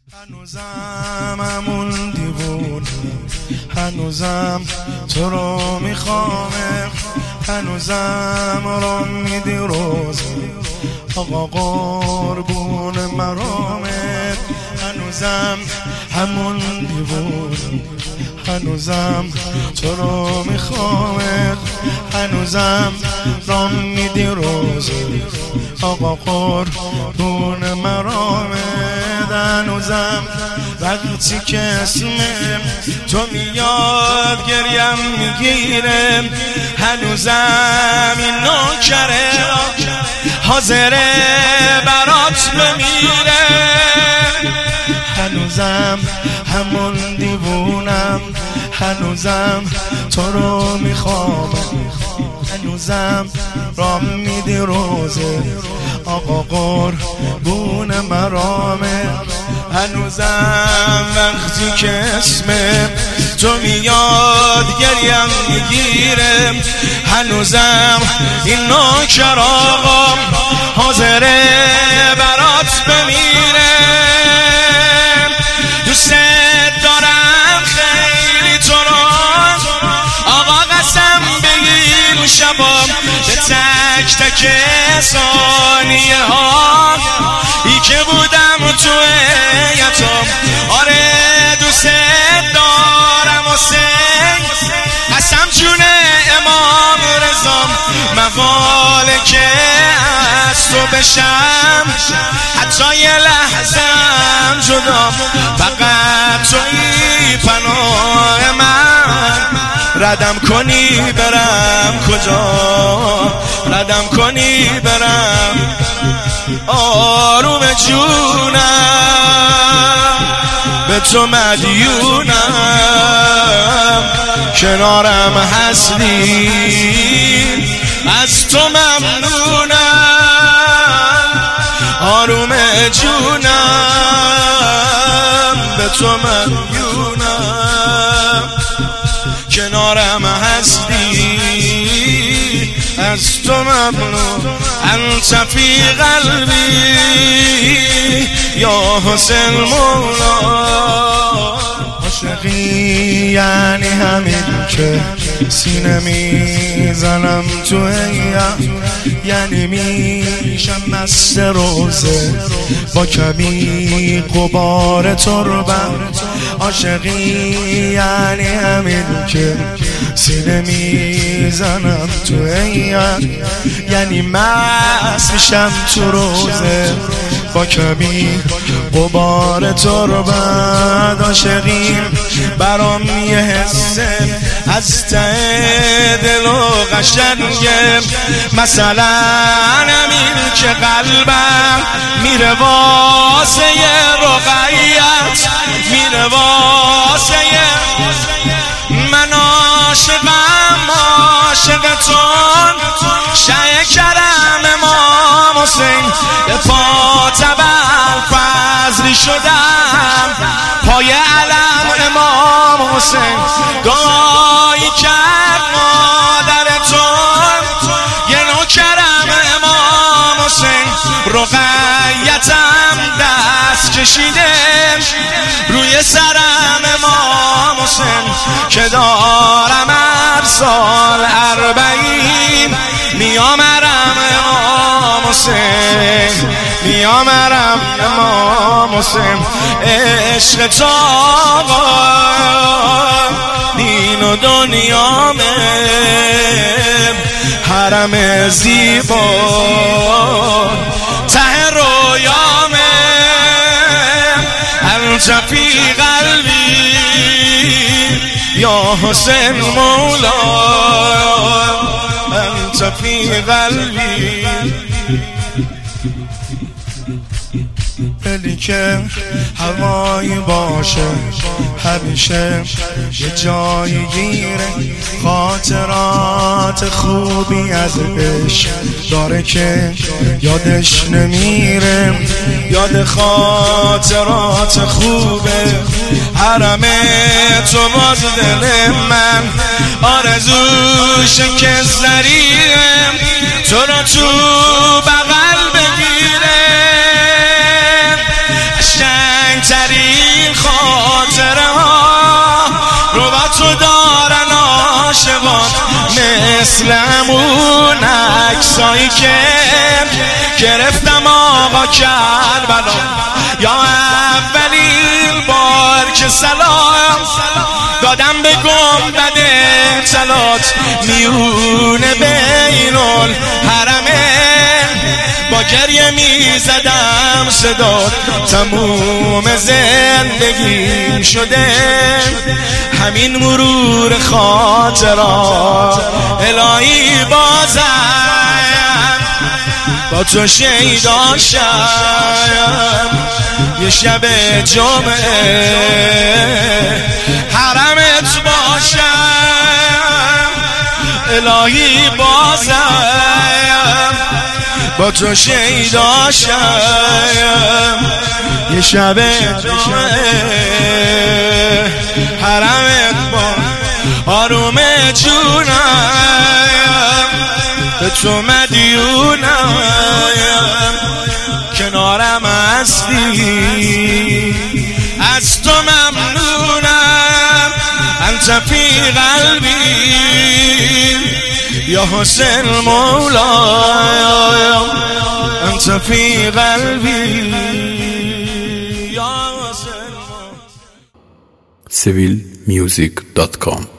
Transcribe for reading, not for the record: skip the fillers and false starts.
هنوزم همون دیوونه، هنوزم تو رو میخوامه، هنوزم رو میدی روزه آقا قربون مرامت. هنوزم همون دیوونه، هنوزم تو رو میخوامه، هنوزم رو میدی روزه آقا قربون مرامت. هنوزم وقتی که اسم تو میاد گریم میگیره، هنوزم این نوکره حاضره برات بمیره. هنوزم همون دیوونم، هنوزم تو رو میخوام، هنوزم رام میدی روزه آقا قربون مرامه. هنوزم وقتی که اسم تو میاد گریم میگیره، هنوزم این نوکر آقا حاضره برات بمیره. دوست دارم خیلی تو رو آقا، قسم بگیر شبا به تک تک ثانیه ها ای که بودم تو یتام. آره دوست دارم حسین، قسم جون امام رضام، مقاله که از تو بشم حتی یه لحظم جدا، فقط تویی پناه من. ردم کنی برم کجا، ردم کنی برم آروم جونم، به تو مدیونم، کنارم هستی از تو ممنونم، آروم جونم، به تو مدیونم، کنارم هستی از تو ممنون. انت فی قلبی یا حسین مولا. عاشقی یعنی همین که سینه میزنم تو یعنی میشم مست روزه با کمی غبار تربم. عاشقی یعنی همین که سینه میزنم تو یعنی مست میشم تو روزه با کمی غبار تربت. عاشقی برام یه حسه از ته دل و قشنگه، مثلا همین که قلبم میره واسه رقیت، میره واسه من. عاشقم عاشقتون شه کرم امام حسین، به پا تبر فضلی شدم پای علم امام حسین. دعایی کرد مادرتون یه نوکرم امام حسین، رقیتم دست کشیده روی سرم امام حسین، که دارم هر سال 40 میامرم امام حسین، میامرم امام حسین. عشق تو دین و دنیامه، حرم زیبا ته رویامه. انت فی قلبی یا حسین مولا، انت فی قلبی. دلی که هوایی باشه همیشه یه جایی گیره، خاطرات خوبی ازش داره که یادش نمیره، یاد خاطرات خوبه حرم تو باز دل من. آرزوشه که زریم تو رو تو بغل بگیره، قشنگ‌ترین مثلمون عکسایی که گرفتم آقا کربلا، یا اولین بار که سلام دادم به گنبد صلات میونه بین الحرمه، با گریه میزدم صدا تموم زندگیم شده همین مرور خاطرات. الهی بازم با تو شیدا شم یه شب جمعه حرمت باشم. الهی بازم با تو شیدا شم یه شب جمعه حرمت باشم. آروم جونم به تو مدیونم، کنارم هستی از تو ممنونم. انت فی قلبی یا حسین مولا، انت فی قلبی یا حسین. civilmusic.com